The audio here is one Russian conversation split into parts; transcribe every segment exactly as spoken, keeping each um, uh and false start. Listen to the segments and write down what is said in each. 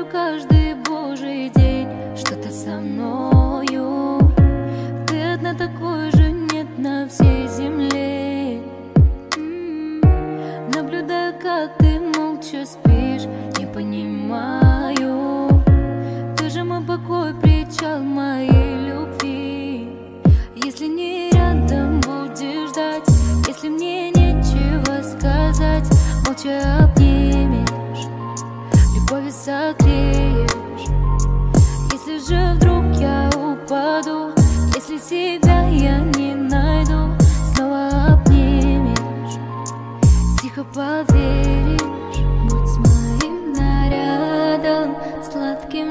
каждый божий день, что ты со мною. Ты одна, такой же нет на всей земле. М-м-м. Наблюдаю, как ты молча спишь, не понимаю. Ты же мой покой, причал моей любви. Если не рядом будешь ждать, если мне нечего сказать, молча обнимешь, любовью согреешь. Если же вдруг я упаду, если себя я не найду, снова обнимешь, тихо поверишь. Будь моим нарядом, сладким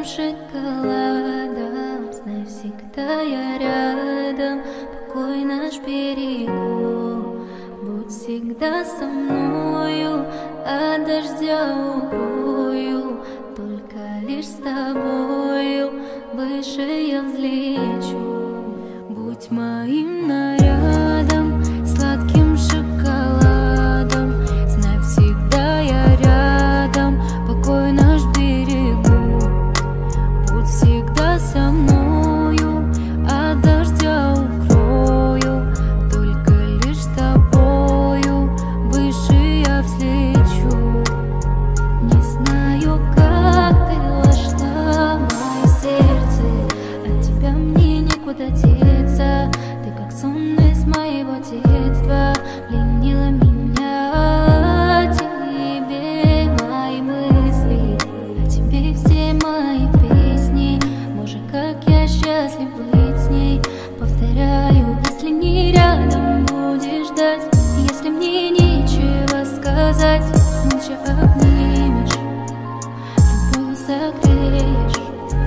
шоколадом, знай, всегда я рядом, покой наш берегу. Будь всегда со мною, от дождя укрою, только лишь с тобою выше я взлечу. Будь моим нарядом, сладким шоколадом, знай, всегда я рядом, покой наш берегу. Будь всегда со мною, от дождя укрою, только лишь с тобою выше я взлечу. Не знаю, как ты вошла в мое сердце, от тебя мне никуда деться. Ты как сон из моего детства, пленила меня. Тебе мои мысли, а тебе все мои песни. Боже, как я счастлив быть с ней. Повторяю, если не рядом будешь ждать, если мне нечего сказать, молча обнимешь, любовью согреешь.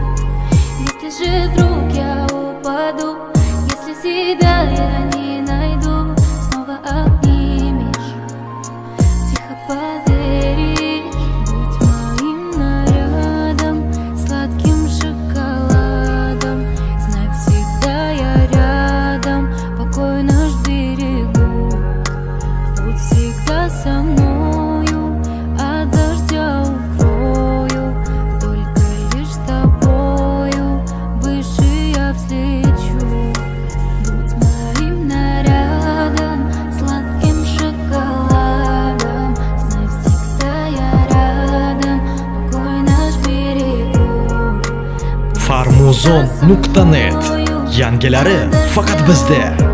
Если же вдруг я упаду, если себя я не найду, снова обнимешь, тихо поверишь. Будь моим нарядом, сладким шоколадом, знай, всегда я рядом, покой наш берегу. Будь всегда со мною, от дождя укрою, только лишь с тобою выше я взлечу. Будь моим нарядом, сладким шоколадом, знай, всегда я рядом, покой наш берегу. Farmuzon nuqta net yangilari faqat bizda.